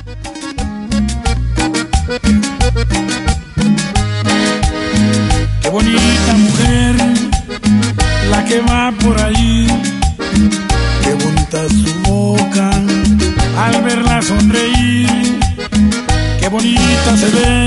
Qué bonita mujer la que va por ahí, qué bonita su boca al verla sonreír, qué bonita se ve